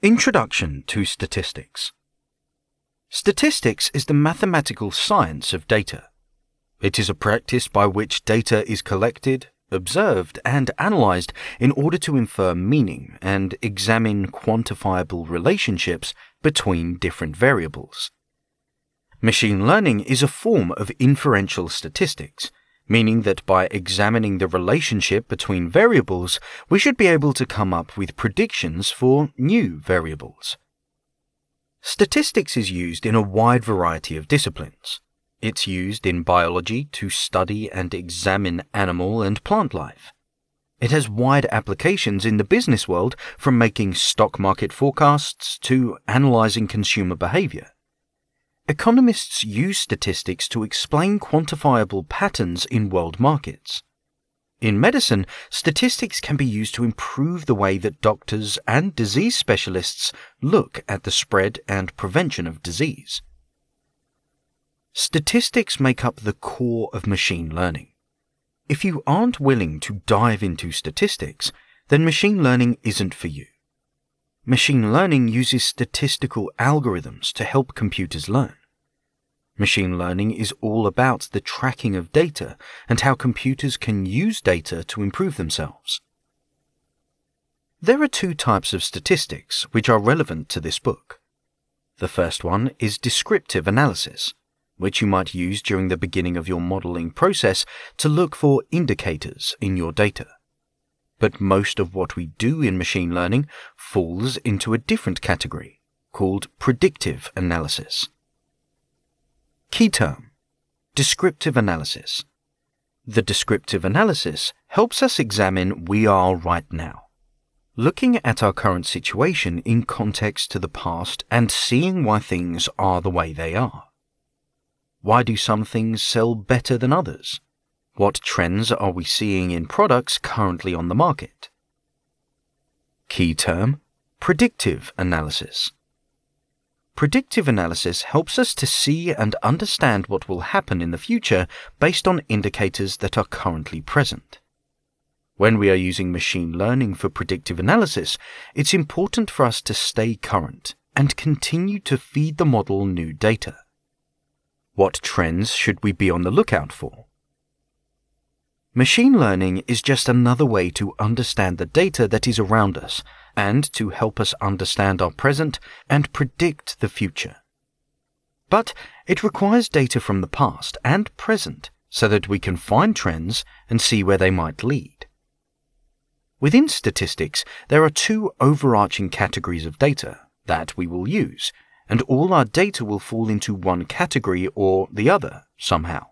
Introduction to Statistics. Statistics is the mathematical science of data. It is a practice by which data is collected, observed, and analyzed in order to infer meaning and examine quantifiable relationships between different variables. Machine learning is a form of inferential statistics, meaning that by examining the relationship between variables, we should be able to come up with predictions for new variables. Statistics is used in a wide variety of disciplines. It's used in biology to study and examine animal and plant life. It has wide applications in the business world, from making stock market forecasts to analyzing consumer behavior. Economists use statistics to explain quantifiable patterns in world markets. In medicine, statistics can be used to improve the way that doctors and disease specialists look at the spread and prevention of disease. Statistics make up the core of machine learning. If you aren't willing to dive into statistics, then machine learning isn't for you. Machine learning uses statistical algorithms to help computers learn. Machine learning is all about the tracking of data and how computers can use data to improve themselves. There are two types of statistics which are relevant to this book. The first one is descriptive analysis, which you might use during the beginning of your modeling process to look for indicators in your data. But most of what we do in machine learning falls into a different category, called predictive analysis. Key term: descriptive analysis. The descriptive analysis helps us examine we are right now, looking at our current situation in context to the past and seeing why things are the way they are. Why do some things sell better than others? What trends are we seeing in products currently on the market? Key term: predictive analysis. Predictive analysis helps us to see and understand what will happen in the future based on indicators that are currently present. When we are using machine learning for predictive analysis, it's important for us to stay current and continue to feed the model new data. What trends should we be on the lookout for? Machine learning is just another way to understand the data that is around us and to help us understand our present and predict the future. But it requires data from the past and present so that we can find trends and see where they might lead. Within statistics, there are two overarching categories of data that we will use, and all our data will fall into one category or the other somehow.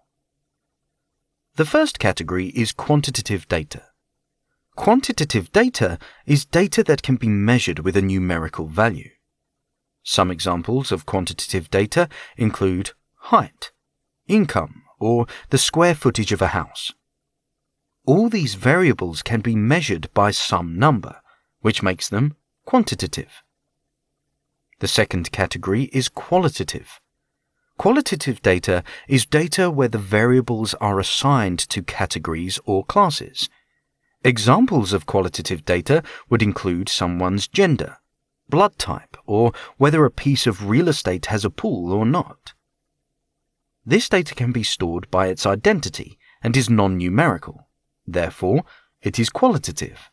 The first category is quantitative data. Quantitative data is data that can be measured with a numerical value. Some examples of quantitative data include height, income, or the square footage of a house. All these variables can be measured by some number, which makes them quantitative. The second category is qualitative. Qualitative data is data where the variables are assigned to categories or classes. Examples of qualitative data would include someone's gender, blood type, or whether a piece of real estate has a pool or not. This data can be stored by its identity and is non-numerical. Therefore, it is qualitative.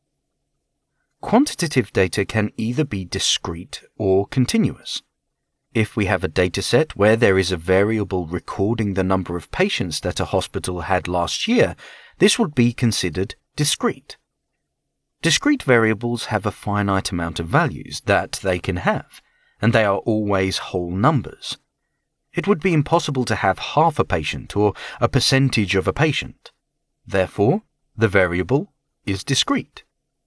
Quantitative data can either be discrete or continuous. If we have a dataset where there is a variable recording the number of patients that a hospital had last year, this would be considered discrete. Discrete variables have a finite amount of values that they can have, and they are always whole numbers. It would be impossible to have half a patient or a percentage of a patient. Therefore, the variable is discrete.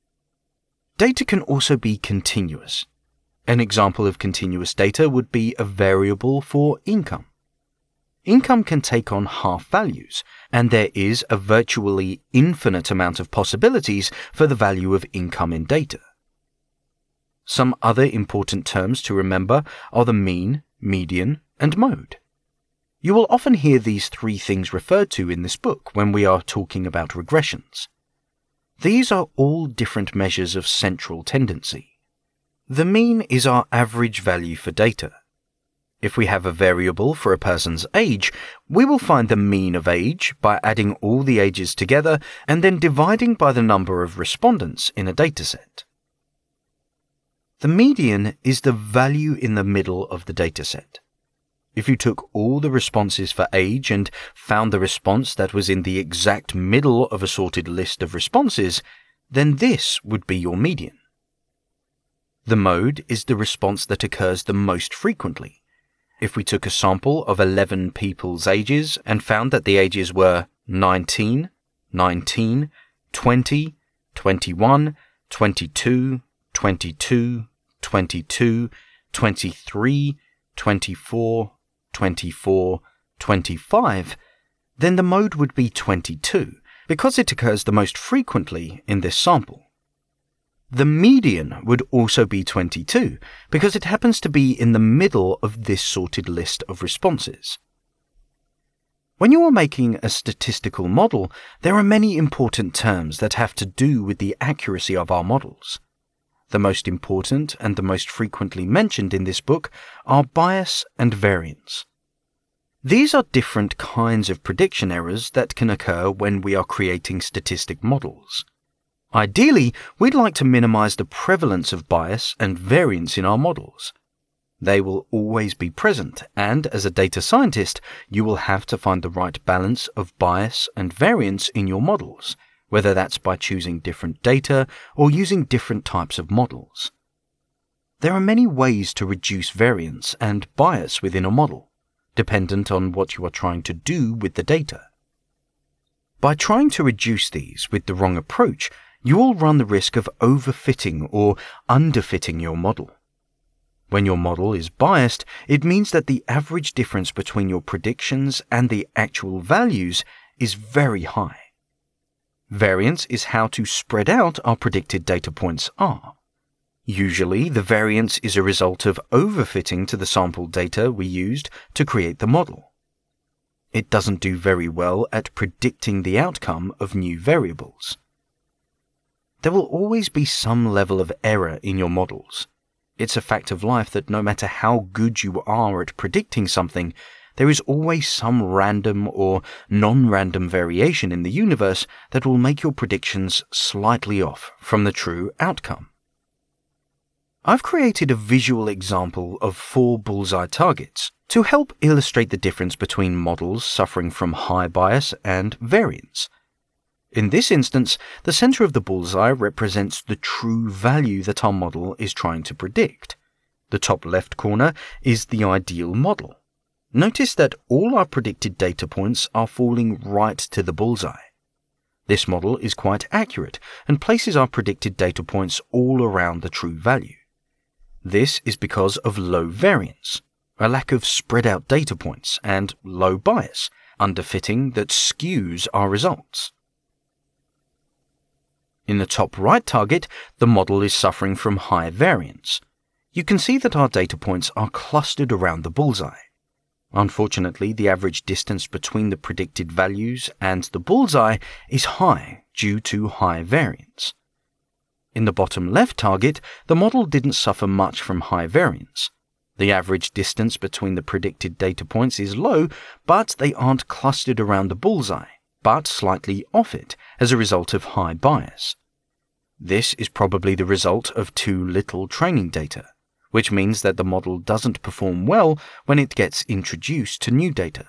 Data can also be continuous. An example of continuous data would be a variable for income. Income can take on half values, and there is a virtually infinite amount of possibilities for the value of income in data. Some other important terms to remember are the mean, median, and mode. You will often hear these three things referred to in this book when we are talking about regressions. These are all different measures of central tendency. The mean is our average value for data. If we have a variable for a person's age, we will find the mean of age by adding all the ages together and then dividing by the number of respondents in a dataset. The median is the value in the middle of the dataset. If you took all the responses for age and found the response that was in the exact middle of a sorted list of responses, then this would be your median. The mode is the response that occurs the most frequently. If we took a sample of 11 people's ages and found that the ages were 19, 19, 20, 21, 22, 22, 22, 23, 24, 24, 25, then the mode would be 22, because it occurs the most frequently in this sample. The median would also be 22, because it happens to be in the middle of this sorted list of responses. When you are making a statistical model, there are many important terms that have to do with the accuracy of our models. The most important and the most frequently mentioned in this book are bias and variance. These are different kinds of prediction errors that can occur when we are creating statistic models. Ideally, we'd like to minimize the prevalence of bias and variance in our models. They will always be present, and as a data scientist, you will have to find the right balance of bias and variance in your models, whether that's by choosing different data or using different types of models. There are many ways to reduce variance and bias within a model, dependent on what you are trying to do with the data. By trying to reduce these with the wrong approach, you will run the risk of overfitting or underfitting your model. When your model is biased, it means that the average difference between your predictions and the actual values is very high. Variance is how to spread out our predicted data points are. Usually, the variance is a result of overfitting to the sample data we used to create the model. It doesn't do very well at predicting the outcome of new variables. There will always be some level of error in your models. It's a fact of life that no matter how good you are at predicting something, there is always some random or non-random variation in the universe that will make your predictions slightly off from the true outcome. I've created a visual example of 4 bullseye targets to help illustrate the difference between models suffering from high bias and variance. In this instance, the center of the bullseye represents the true value that our model is trying to predict. The top left corner is the ideal model. Notice that all our predicted data points are falling right to the bullseye. This model is quite accurate and places our predicted data points all around the true value. This is because of low variance, a lack of spread out data points, and low bias, underfitting that skews our results. In the top right target, the model is suffering from high variance. You can see that our data points are clustered around the bullseye. Unfortunately, the average distance between the predicted values and the bullseye is high due to high variance. In the bottom left target, the model didn't suffer much from high variance. The average distance between the predicted data points is low, but they aren't clustered around the bullseye, but slightly off it as a result of high bias. This is probably the result of too little training data, which means that the model doesn't perform well when it gets introduced to new data.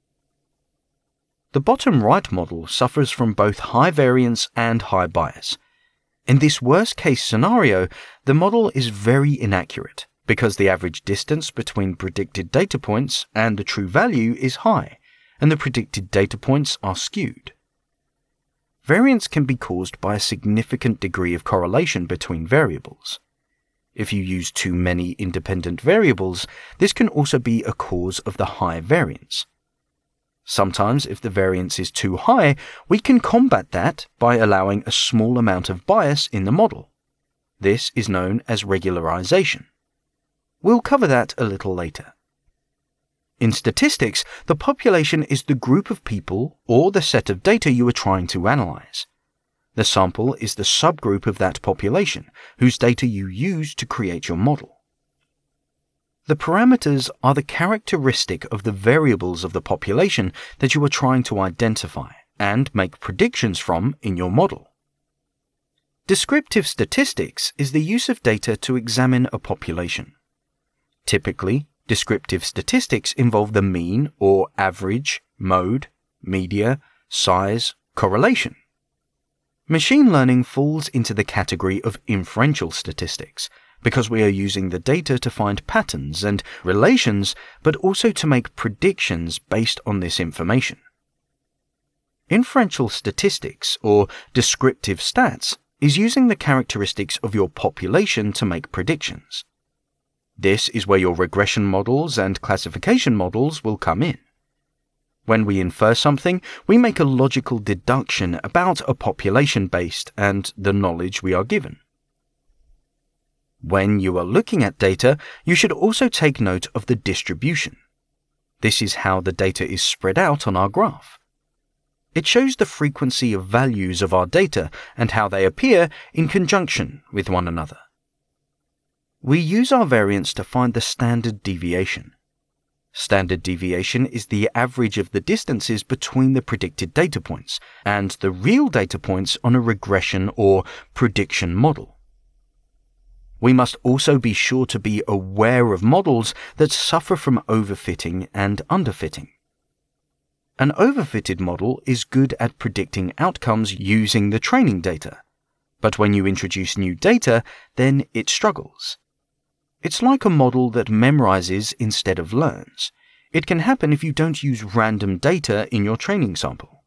The bottom right model suffers from both high variance and high bias. In this worst-case scenario, the model is very inaccurate because the average distance between predicted data points and the true value is high, and the predicted data points are skewed. Variance can be caused by a significant degree of correlation between variables. If you use too many independent variables, this can also be a cause of the high variance. Sometimes, if the variance is too high, we can combat that by allowing a small amount of bias in the model. This is known as regularization. We'll cover that a little later. In statistics, the population is the group of people or the set of data you are trying to analyze. The sample is the subgroup of that population whose data you use to create your model. The parameters are the characteristic of the variables of the population that you are trying to identify and make predictions from in your model. Descriptive statistics is the use of data to examine a population. Typically, descriptive statistics involve the mean or average, mode, media, size, correlation. Machine learning falls into the category of inferential statistics because we are using the data to find patterns and relations, but also to make predictions based on this information. Inferential statistics, or descriptive stats, is using the characteristics of your population to make predictions. This is where your regression models and classification models will come in. When we infer something, we make a logical deduction about a population based and the knowledge we are given. When you are looking at data, you should also take note of the distribution. This is how the data is spread out on our graph. It shows the frequency of values of our data and how they appear in conjunction with one another. We use our variance to find the standard deviation. Standard deviation is the average of the distances between the predicted data points and the real data points on a regression or prediction model. We must also be sure to be aware of models that suffer from overfitting and underfitting. An overfitted model is good at predicting outcomes using the training data, but when you introduce new data, then it struggles. It's like a model that memorizes instead of learns. It can happen if you don't use random data in your training sample.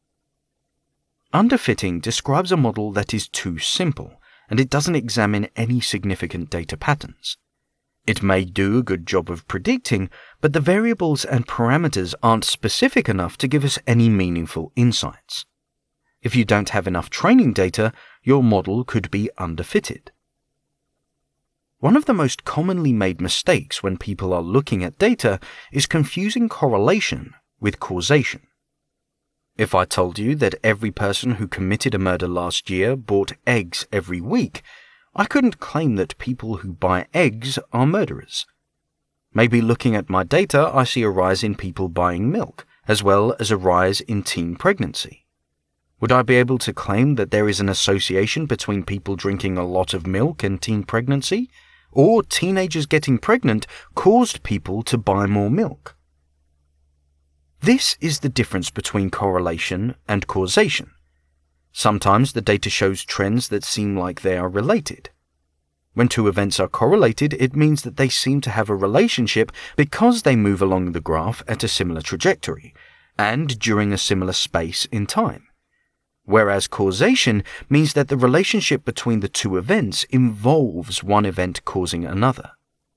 Underfitting describes a model that is too simple, and it doesn't examine any significant data patterns. It may do a good job of predicting, but the variables and parameters aren't specific enough to give us any meaningful insights. If you don't have enough training data, your model could be underfitted. One of the most commonly made mistakes when people are looking at data is confusing correlation with causation. If I told you that every person who committed a murder last year bought eggs every week, I couldn't claim that people who buy eggs are murderers. Maybe looking at my data, I see a rise in people buying milk, as well as a rise in teen pregnancy. Would I be able to claim that there is an association between people drinking a lot of milk and teen pregnancy? Or teenagers getting pregnant caused people to buy more milk? This is the difference between correlation and causation. Sometimes the data shows trends that seem like they are related. When two events are correlated, it means that they seem to have a relationship because they move along the graph at a similar trajectory and during a similar space in time. Whereas causation means that the relationship between the two events involves one event causing another.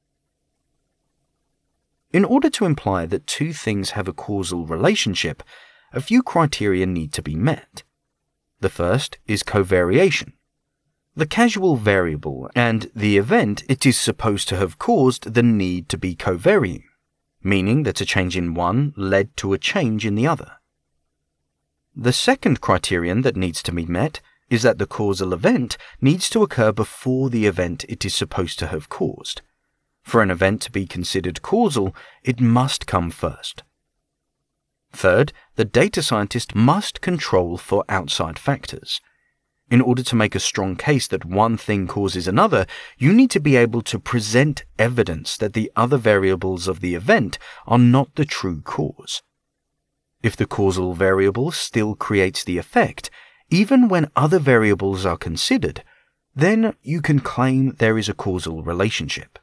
In order to imply that two things have a causal relationship, a few criteria need to be met. The first is covariation. The causal variable and the event it is supposed to have caused the need to be covarying, meaning that a change in one led to a change in the other. The second criterion that needs to be met is that the causal event needs to occur before the event it is supposed to have caused. For an event to be considered causal, it must come first. Third, the data scientist must control for outside factors. In order to make a strong case that one thing causes another, you need to be able to present evidence that the other variables of the event are not the true cause. If the causal variable still creates the effect, even when other variables are considered, then you can claim there is a causal relationship.